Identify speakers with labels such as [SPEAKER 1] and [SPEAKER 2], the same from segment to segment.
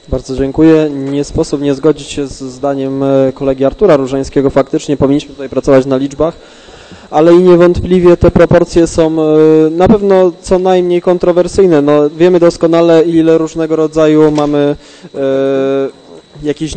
[SPEAKER 1] Bardzo dziękuję. Nie sposób nie zgodzić się z zdaniem kolegi Artura Różańskiego. Faktycznie powinniśmy tutaj pracować na liczbach, ale i niewątpliwie te proporcje są na pewno co najmniej kontrowersyjne. No, wiemy doskonale, ile różnego rodzaju mamy jakichś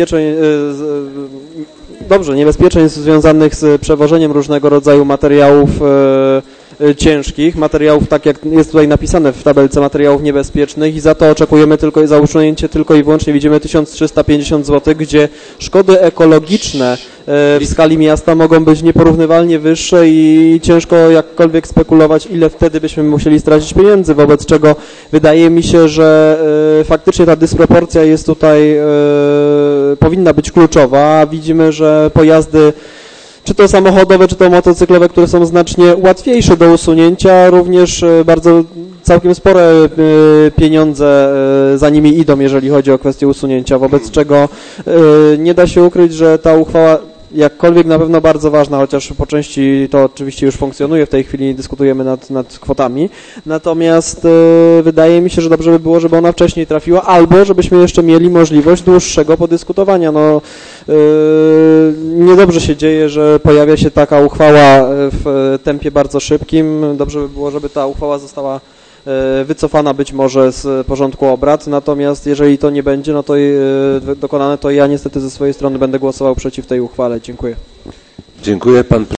[SPEAKER 1] niebezpieczeństw związanych z przewożeniem różnego rodzaju materiałów ciężkich, materiałów, tak jak jest tutaj napisane w tabelce, materiałów niebezpiecznych i za to oczekujemy za usunięcie tylko i wyłącznie widzimy 1350 zł, gdzie szkody ekologiczne w skali miasta mogą być nieporównywalnie wyższe i ciężko jakkolwiek spekulować, ile wtedy byśmy musieli stracić pieniędzy, wobec czego wydaje mi się, że faktycznie ta dysproporcja jest tutaj, powinna być kluczowa. Widzimy, że pojazdy czy to samochodowe, czy to motocyklowe, które są znacznie łatwiejsze do usunięcia, również całkiem spore pieniądze za nimi idą, jeżeli chodzi o kwestię usunięcia, wobec czego nie da się ukryć, że ta uchwała jakkolwiek na pewno bardzo ważna, chociaż po części to oczywiście już funkcjonuje, w tej chwili dyskutujemy nad kwotami, natomiast wydaje mi się, że dobrze by było, żeby ona wcześniej trafiła, albo żebyśmy jeszcze mieli możliwość dłuższego podyskutowania. No, niedobrze się dzieje, że pojawia się taka uchwała w tempie bardzo szybkim. Dobrze by było, żeby ta uchwała została wycofana być może z porządku obrad, natomiast jeżeli to nie będzie dokonane, to ja niestety ze swojej strony będę głosował przeciw tej uchwale. Dziękuję.
[SPEAKER 2] Dziękuję. Pan